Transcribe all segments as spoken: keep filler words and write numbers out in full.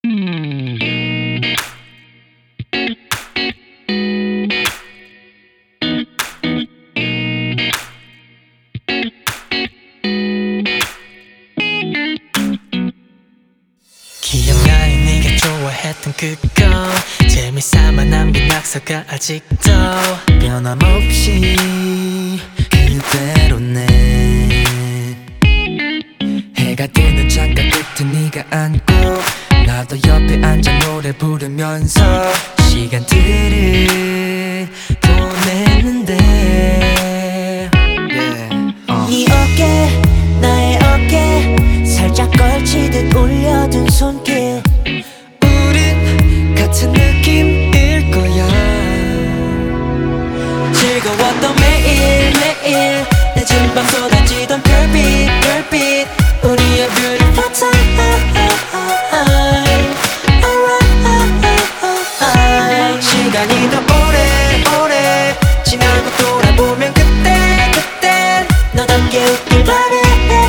기억나니 네가 좋아했던 그거 재미삼아 남긴 낙서가 아직도 변함없이 그대로네. 해가 뜨는 창가 끝에 네가 앉고 나도 옆에 앉아 노래 부르면서 시간들을 보냈는데 yeah. uh. 네 어깨 나의 어깨 살짝 걸치듯 올려둔 손길 우린 같은 느낌일 거야. 즐거웠던 매일 매일 늦은 밤 쏟아지던 별빛 별빛 우리의 beautiful time alright. 시간이 더 오래 오래 지나고 돌아보면 그때 그때 너답게 웃길 바래.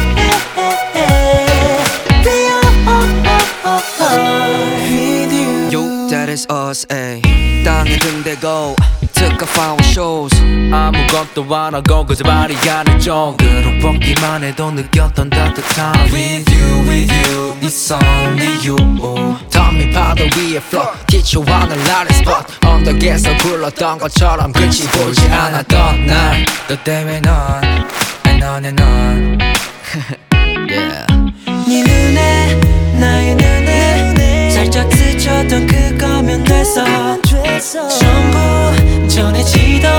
Yo, that is us, ayy. 땅에 등 대고 took off our shows. 아무것도 안 하고 거짓말이 아닐 정도로 걷기만 해도 느꼈던 따뜻함. With you, with you, it's only you. 덤이 파도 위에 float 기초하는 나의 spot 언덕에서 굴렀던 것처럼 끝이 보이지 않았던 날 너 때문에 넌, and on and on. yeah. 네 눈에 나의 눈에 살짝 스쳤던 그거면 됐어. 전부 전해지던